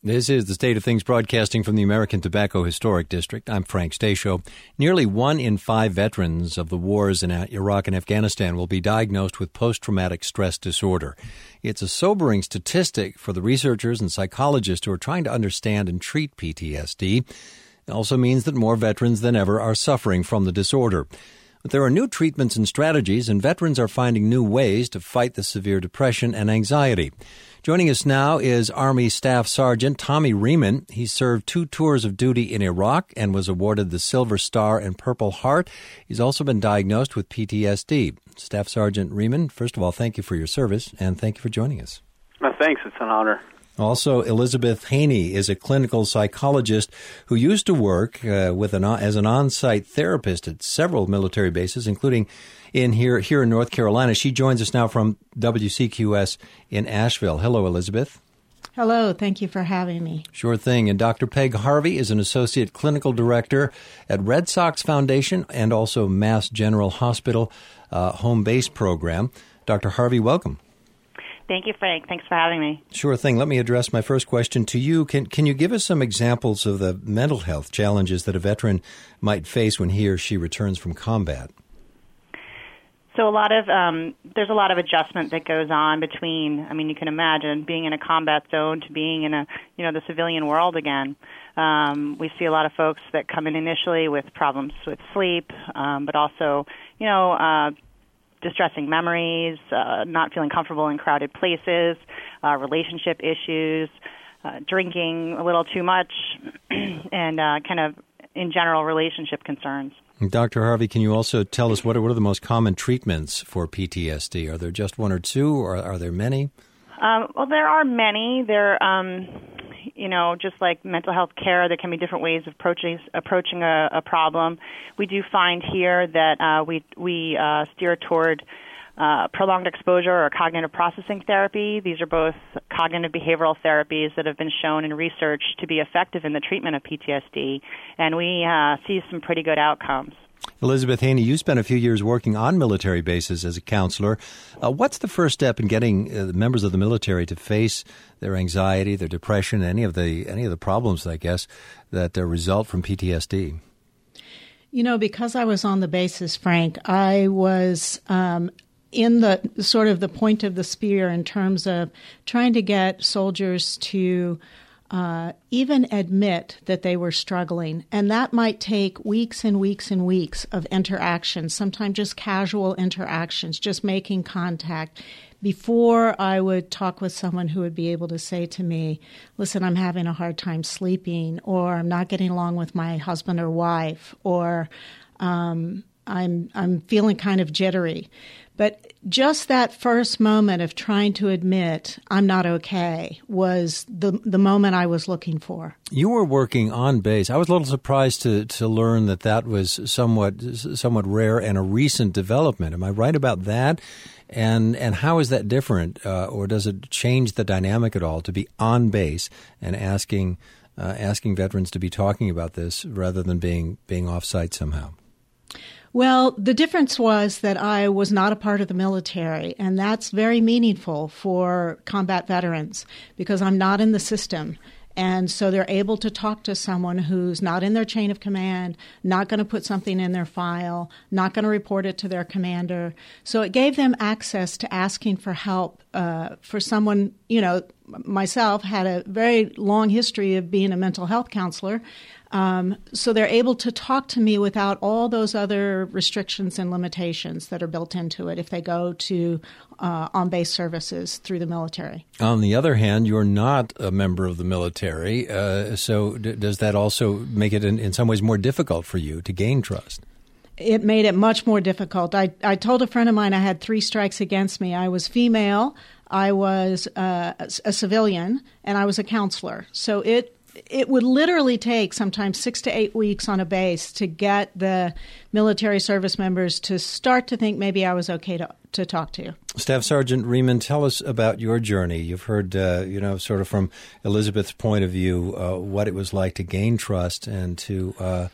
This is the State of Things broadcasting from the American Tobacco Historic District. I'm Frank Stasio. Nearly 1 in 5 veterans of the wars in Iraq and Afghanistan will be diagnosed with post-traumatic stress disorder. It's a sobering statistic for the researchers and psychologists who are trying to understand and treat PTSD. It also means that more veterans than ever are suffering from the disorder. But there are new treatments and strategies, and veterans are finding new ways to fight the severe depression and anxiety. Joining us now is Army Staff Sergeant Tommy Riemann. He served 2 tours of duty in Iraq and was awarded the Silver Star and Purple Heart. He's also been diagnosed with PTSD. Staff Sergeant Riemann, first of all, thank you for your service, and thank you for joining us. Thanks. It's an honor. Also, Elizabeth Haney is a clinical psychologist who used to work as an on-site therapist at several military bases, including here in North Carolina. She joins us now from WCQS in Asheville. Hello, Elizabeth. Hello. Thank you for having me. Sure thing. And Dr. Peg Harvey is an associate clinical director at Red Sox Foundation and also Mass General Hospital Home Base Program. Dr. Harvey, welcome. Thank you, Frank. Thanks for having me. Sure thing. Let me address my first question to you. Can you give us some examples of the mental health challenges that a veteran might face when he or she returns from combat? So there's a lot of adjustment that goes on between, you can imagine being in a combat zone to being in the civilian world again. We see a lot of folks that come in initially with problems with sleep, but also, distressing memories, not feeling comfortable in crowded places, relationship issues, drinking a little too much, and kind of, in general, relationship concerns. Dr. Harvey, can you also tell us what are the most common treatments for PTSD? Are there just 1 or 2, or are there many? Well, there are many. There just like mental health care, there can be different ways of approaching a problem. We do find here that we steer toward prolonged exposure or cognitive processing therapy. These are both cognitive behavioral therapies that have been shown in research to be effective in the treatment of PTSD, and we see some pretty good outcomes. Elizabeth Haney, you spent a few years working on military bases as a counselor. What's the first step in getting members of the military to face their anxiety, their depression, any of the problems, I guess, that result from PTSD? Because I was on the bases, Frank, I was in the sort of the point of the spear in terms of trying to get soldiers to even admit that they were struggling. And that might take weeks and weeks and weeks of interactions, sometimes just casual interactions, just making contact, before I would talk with someone who would be able to say to me, listen, I'm having a hard time sleeping, or I'm not getting along with my husband or wife, or I'm feeling kind of jittery. But just that first moment of trying to admit I'm not okay was the moment I was looking for. You were working on base. I was a little surprised to learn that was somewhat rare and a recent development. Am I right about that? And how is that different, or does it change the dynamic at all to be on base and asking veterans to be talking about this rather than being off-site somehow? Well, the difference was that I was not a part of the military, and that's very meaningful for combat veterans because I'm not in the system. And so they're able to talk to someone who's not in their chain of command, not going to put something in their file, not going to report it to their commander. So it gave them access to asking for help for someone, myself had a very long history of being a mental health counselor. So they're able to talk to me without all those other restrictions and limitations that are built into it if they go to on-base services through the military. On the other hand, you're not a member of the military, so does that also make it in some ways more difficult for you to gain trust? It made it much more difficult. I told a friend of mine I had 3 strikes against me. I was female, I was a civilian, and I was a counselor. So it would literally take sometimes 6 to 8 weeks on a base to get the military service members to start to think maybe I was okay to talk to. Staff Sergeant Riemann, tell us about your journey. You've heard, sort of from Elizabeth's point of view, what it was like to gain trust and to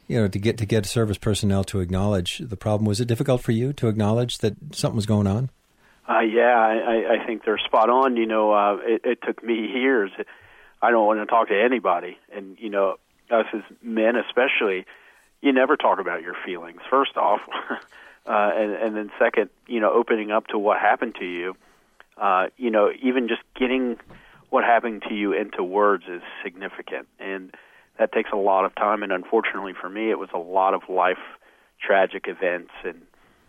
get service personnel to acknowledge the problem. Was it difficult for you to acknowledge that something was going on? I think they're spot on. It took me years. I don't want to talk to anybody. And, us as men especially, you never talk about your feelings, first off. And then second, opening up to what happened to you, even just getting what happened to you into words is significant. And that takes a lot of time. And unfortunately for me, it was a lot of life tragic events and,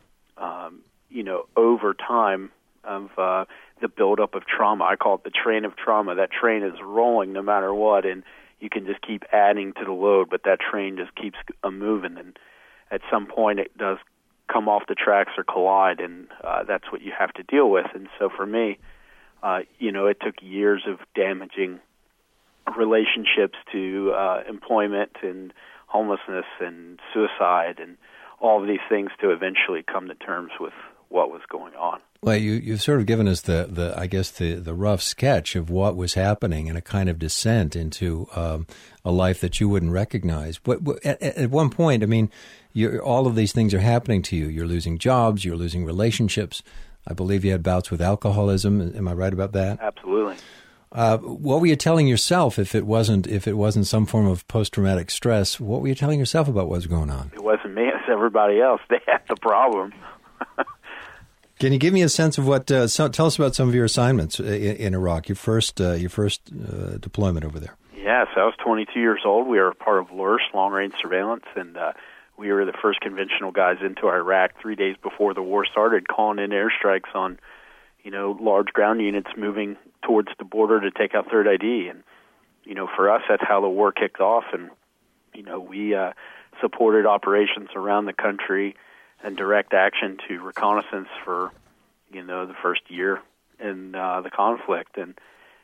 over time of the buildup of trauma. I call it the train of trauma. That train is rolling no matter what, and you can just keep adding to the load, but that train just keeps moving. And at some point it does come off the tracks or collide, and that's what you have to deal with. And so for me, it took years of damaging relationships to employment and homelessness and suicide and all of these things to eventually come to terms with what was going on. Well, you've sort of given us the rough sketch of what was happening and a kind of descent into a life that you wouldn't recognize. But at one point, I mean, all of these things are happening to you. You're losing jobs. You're losing relationships. I believe you had bouts with alcoholism. Am I right about that? Absolutely. What were you telling yourself if it wasn't some form of post-traumatic stress? What were you telling yourself about what was going on? It wasn't me. It was everybody else. They had the problem. Can you give me a sense of what? Tell us about some of your assignments in Iraq. Your first deployment over there. Yes, I was 22 years old. We were part of LRSS, Long Range Surveillance, and we were the first conventional guys into Iraq 3 days before the war started, calling in airstrikes on, large ground units moving towards the border to take out Third ID. And, for us, that's how the war kicked off. And, we supported operations around the country and direct action to reconnaissance for, the first year in the conflict, and,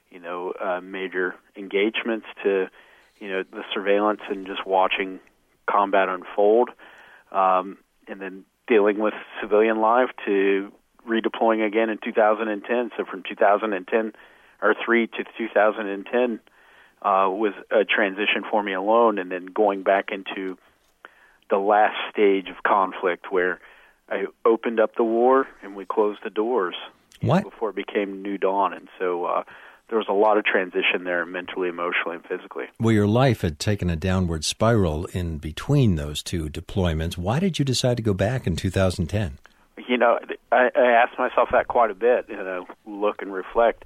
major engagements to, the surveillance and just watching combat unfold, and then dealing with civilian life to redeploying again in 2010. So from 2003 to 2010 was a transition for me alone, and then going back into the last stage of conflict where I opened up the war and we closed the doors before it became New Dawn. And so there was a lot of transition there mentally, emotionally, and physically. Well, your life had taken a downward spiral in between those two deployments. Why did you decide to go back in 2010? I asked myself that quite a bit, look and reflect.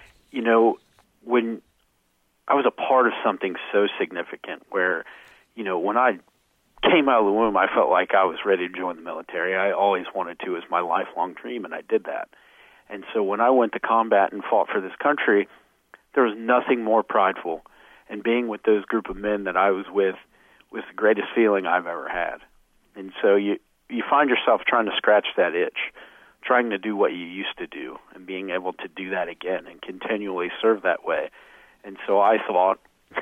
When I was a part of something so significant where, when I came out of the womb, I felt like I was ready to join the military. I always wanted to as my lifelong dream, and I did that. And so when I went to combat and fought for this country, there was nothing more prideful. And being with those group of men that I was with was the greatest feeling I've ever had. And so you find yourself trying to scratch that itch, trying to do what you used to do, and being able to do that again and continually serve that way. And so I thought,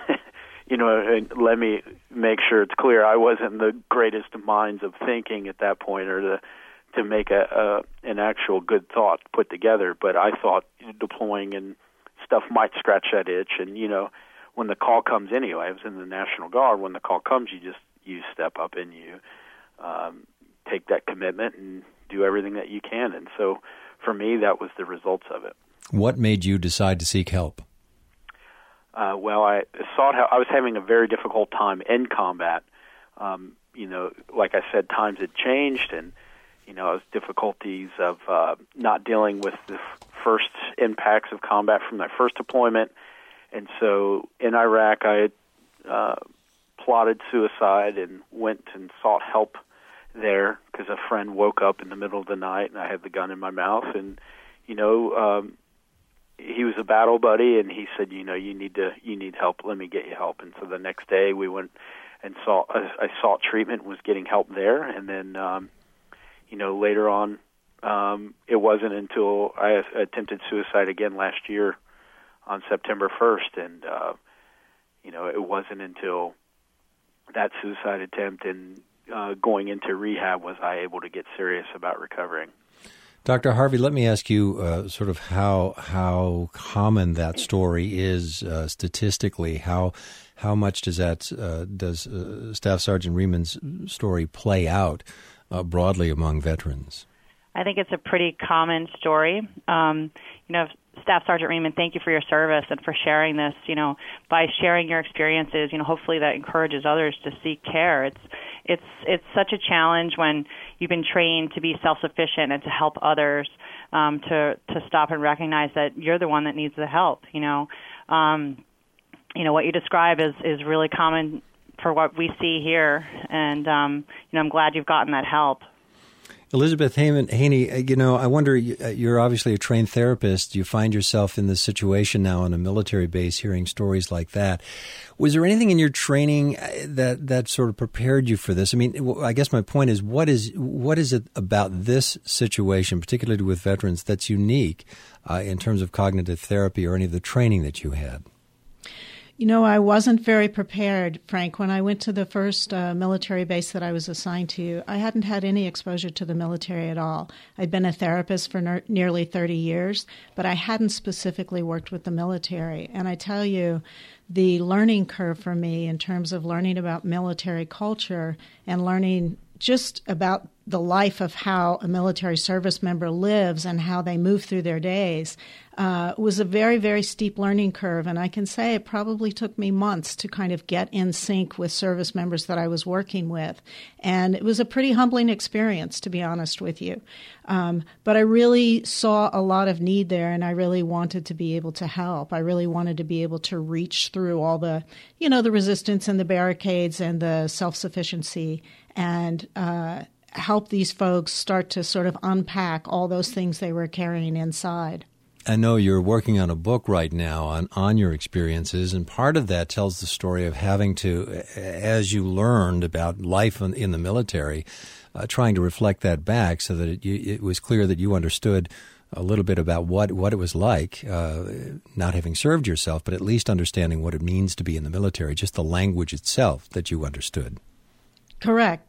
and let me make sure it's clear, I wasn't the greatest minds of thinking at that point or to make an actual good thought put together, but I thought deploying and stuff might scratch that itch. And, when the call comes anyway, I was in the National Guard, when the call comes, you step up and you take that commitment and do everything that you can. And so for me, that was the results of it. What made you decide to seek help? Well, I was having a very difficult time in combat. Like I said, times had changed, and it was difficulties of not dealing with the first impacts of combat from my first deployment. And so in Iraq, I had plotted suicide and went and sought help there because a friend woke up in the middle of the night and I had the gun in my mouth. And, he was a battle buddy, and he said, you need help. Let me get you help. And so the next day we went and I sought treatment, was getting help there. And then, later on, it wasn't until I attempted suicide again last year on September 1st. And, it wasn't until that suicide attempt and going into rehab was I able to get serious about recovering. Dr. Harvey, let me ask you sort of how common that story is statistically. How much does Staff Sergeant Rieman's story play out broadly among veterans? I think it's a pretty common story. Staff Sergeant Reman, thank you for your service and for sharing this. By sharing your experiences, hopefully that encourages others to seek care. It's such a challenge when you've been trained to be self-sufficient and to help others, to stop and recognize that you're the one that needs the help. What you describe is really common for what we see here, and I'm glad you've gotten that help. Elizabeth Haney, I wonder, you're obviously a trained therapist. You find yourself in this situation now on a military base hearing stories like that. Was there anything in your training that sort of prepared you for this? I mean, I guess my point is, what is it about this situation, particularly with veterans, that's unique in terms of cognitive therapy or any of the training that you had? I wasn't very prepared, Frank. When I went to the first military base that I was assigned to, I hadn't had any exposure to the military at all. I'd been a therapist for nearly 30 years, but I hadn't specifically worked with the military. And I tell you, the learning curve for me in terms of learning about military culture and learning just about the life of how a military service member lives and how they move through their days was a very, very steep learning curve. And I can say it probably took me months to kind of get in sync with service members that I was working with. And it was a pretty humbling experience, to be honest with you. But I really saw a lot of need there, and I really wanted to be able to help. I really wanted to be able to reach through all the, the resistance and the barricades and the self-sufficiency and help these folks start to sort of unpack all those things they were carrying inside. I know you're working on a book right now on your experiences, and part of that tells the story of having to, as you learned about life in the military, trying to reflect that back so that it was clear that you understood a little bit about what it was like, not having served yourself, but at least understanding what it means to be in the military, just the language itself that you understood. Correct.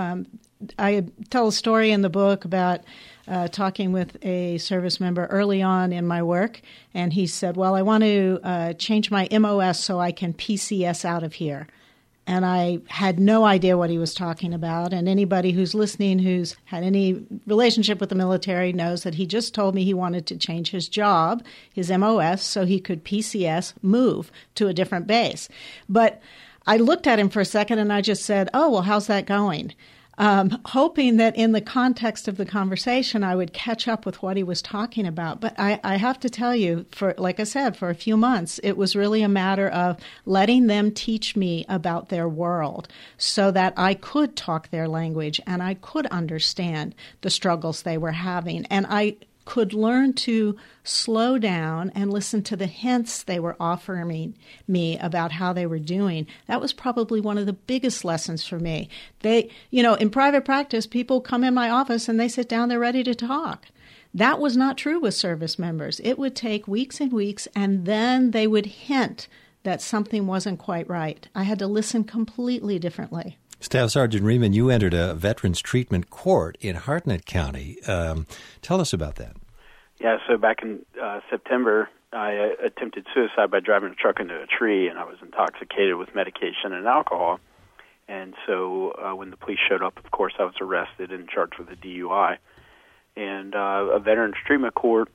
I tell a story in the book about talking with a service member early on in my work, and he said, well, I want to change my MOS so I can PCS out of here. And I had no idea what he was talking about, and anybody who's listening who's had any relationship with the military knows that he just told me he wanted to change his job, his MOS, so he could PCS, move to a different base. But I looked at him for a second and I just said, oh, well, how's that going? Hoping that in the context of the conversation, I would catch up with what he was talking about. But I have to tell you, like I said, for a few months, it was really a matter of letting them teach me about their world so that I could talk their language and I could understand the struggles they were having. And I could learn to slow down and listen to the hints they were offering me about how they were doing. That was probably one of the biggest lessons for me. In private practice, people come in my office and they sit down, they're ready to talk. That was not true with service members. It would take weeks and weeks, and then they would hint that something wasn't quite right. I had to listen completely differently. Staff Sergeant Reman, you entered a Veterans Treatment Court in Hartnett County. Tell us about that. Yeah, so back in September, I attempted suicide by driving a truck into a tree, and I was intoxicated with medication and alcohol. And so when the police showed up, of course, I was arrested and charged with a DUI. And a Veterans Treatment Court,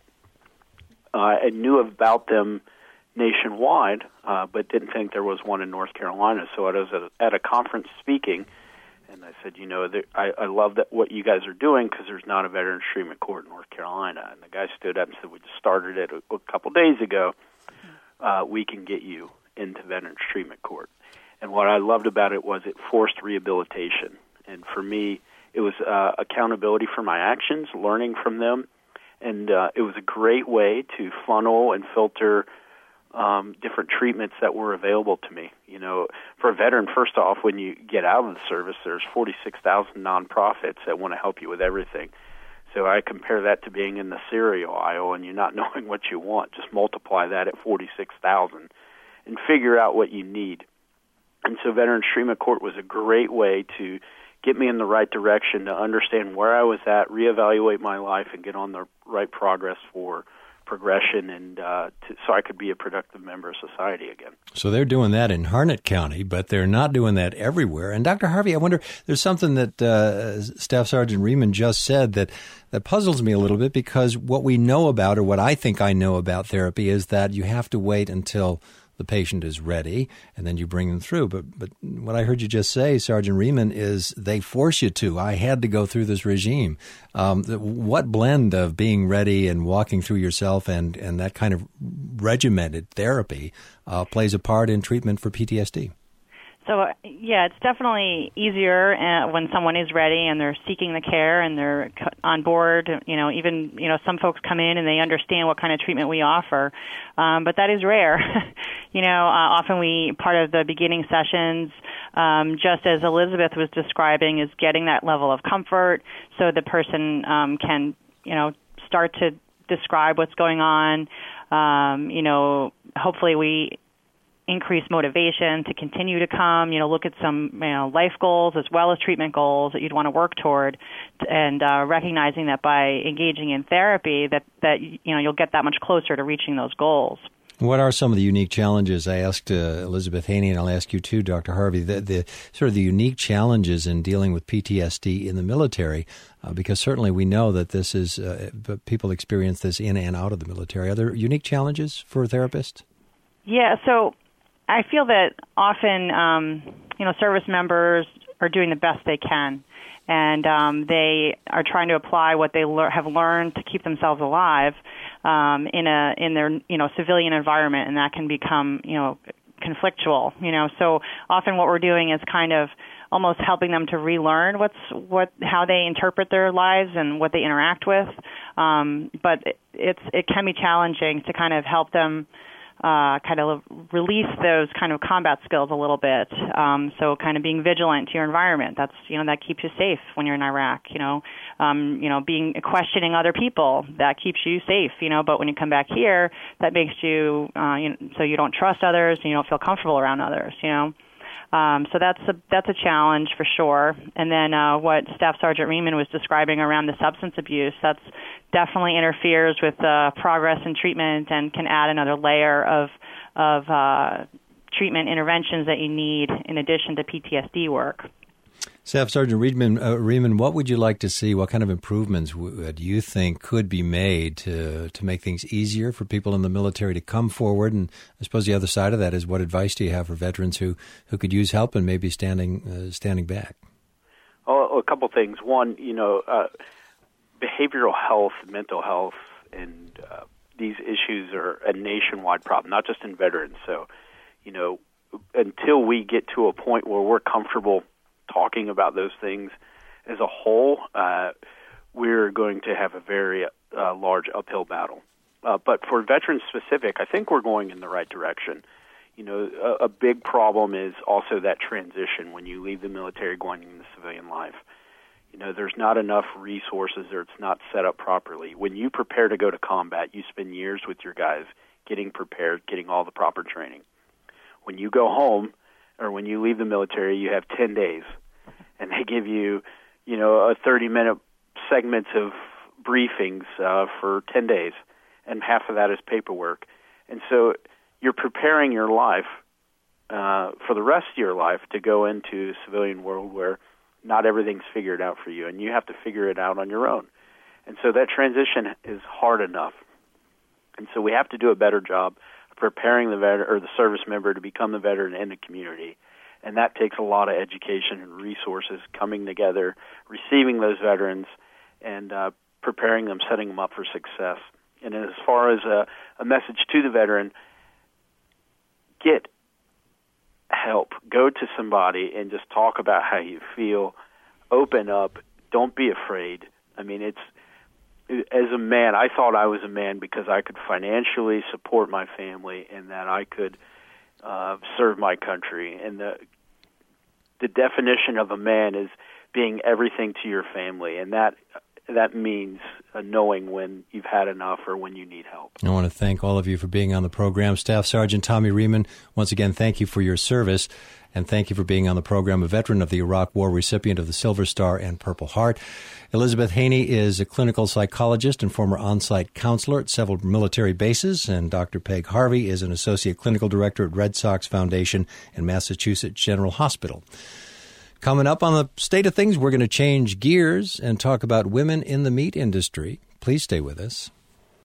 I knew about them nationwide, but didn't think there was one in North Carolina. So I was at a conference speaking, and I said, I love what you guys are doing because there's not a Veterans Treatment Court in North Carolina. And the guy stood up and said, we just started it a couple days ago. We can get you into Veterans Treatment Court. And what I loved about it was it forced rehabilitation. And for me, it was accountability for my actions, learning from them. And it was a great way to funnel and filter different treatments that were available to me. For a veteran, first off, when you get out of the service, there's 46,000 nonprofits that want to help you with everything. So I compare that to being in the cereal aisle and you not knowing what you want. Just multiply that at 46,000 and figure out what you need. And so Veterans Treatment Court was a great way to get me in the right direction, to understand where I was at, reevaluate my life, and get on the right progress for progression and so I could be a productive member of society again. So they're doing that in Harnett County, but they're not doing that everywhere. And Dr. Harvey, I wonder, there's something that Staff Sergeant Riemann just said that puzzles me a little bit, because what we know about, or what I think I know about therapy, is that you have to wait until the patient is ready, and then you bring them through. But what I heard you just say, Sergeant Riemann, is they force you to. I had to go through this regime. What blend of being ready and walking through yourself and that kind of regimented therapy plays a part in treatment for PTSD? So, yeah, it's definitely easier when someone is ready and they're seeking the care and they're on board. Even some folks come in and they understand what kind of treatment we offer, but that is rare. Often part of the beginning sessions, just as Elizabeth was describing, is getting that level of comfort so the person can, start to describe what's going on. Hopefully we increase motivation to continue to come, look at some, life goals as well as treatment goals that you'd want to work toward, and recognizing that by engaging in therapy that you'll get that much closer to reaching those goals. What are some of the unique challenges? I asked Elizabeth Haney, and I'll ask you too, Dr. Harvey, the sort of the unique challenges in dealing with PTSD in the military, because certainly we know that this is, people experience this in and out of the military. Are there unique challenges for therapists? Yeah, so I feel that often, service members are doing the best they can, and they are trying to apply what they have learned to keep themselves alive in their civilian environment, and that can become conflictual. So often what we're doing is kind of almost helping them to relearn how they interpret their lives and what they interact with. But it can be challenging to kind of help them kind of release those kind of combat skills a little bit. So kind of being vigilant to your environment. That's, that keeps you safe when you're in Iraq, being questioning other people, that keeps you safe, but when you come back here, that makes you, so you don't trust others and you don't feel comfortable around others, So that's a challenge for sure. And then what Staff Sergeant Riemann was describing around the substance abuse, that's definitely interferes with progress in treatment and can add another layer of treatment interventions that you need in addition to PTSD work. Staff Sergeant Riemann, what would you like to see? What kind of improvements do you think could be made to make things easier for people in the military to come forward? And I suppose the other side of that is, what advice do you have for veterans who could use help and maybe standing back? Oh, a couple things. One, behavioral health, mental health, and these issues are a nationwide problem, not just in veterans. So, until we get to a point where we're comfortable talking about those things as a whole, we're going to have a very large uphill battle. But for veterans specific, I think we're going in the right direction. A big problem is also that transition when you leave the military going into civilian life. There's not enough resources, or it's not set up properly. When you prepare to go to combat, you spend years with your guys getting prepared, getting all the proper training. When you go home, or when you leave the military, you have 10 days, and they give you, a 30-minute segments of briefings for 10 days, and half of that is paperwork. And so you're preparing your life for the rest of your life to go into a civilian world where not everything's figured out for you, and you have to figure it out on your own. And so that transition is hard enough. And so we have to do a better job of preparing the veteran or the service member to become the veteran in the community. And that takes a lot of education and resources coming together, receiving those veterans, and preparing them, setting them up for success. And as far as a message to the veteran, get help. Go to somebody and just talk about how you feel. Open up. Don't be afraid. I mean, as a man, I thought I was a man because I could financially support my family and that I could serve my country. And the definition of a man is being everything to your family, and that that means knowing when you've had enough or when you need help. I want to thank all of you for being on the program. Staff Sergeant Tommy Riemann, once again, thank you for your service, and thank you for being on the program, a veteran of the Iraq War, recipient of the Silver Star and Purple Heart. Elizabeth Haney is a clinical psychologist and former on-site counselor at several military bases, and Dr. Peg Harvey is an associate clinical director at Red Sox Foundation and Massachusetts General Hospital. Coming up on the State of Things, we're going to change gears and talk about women in the meat industry. Please stay with us.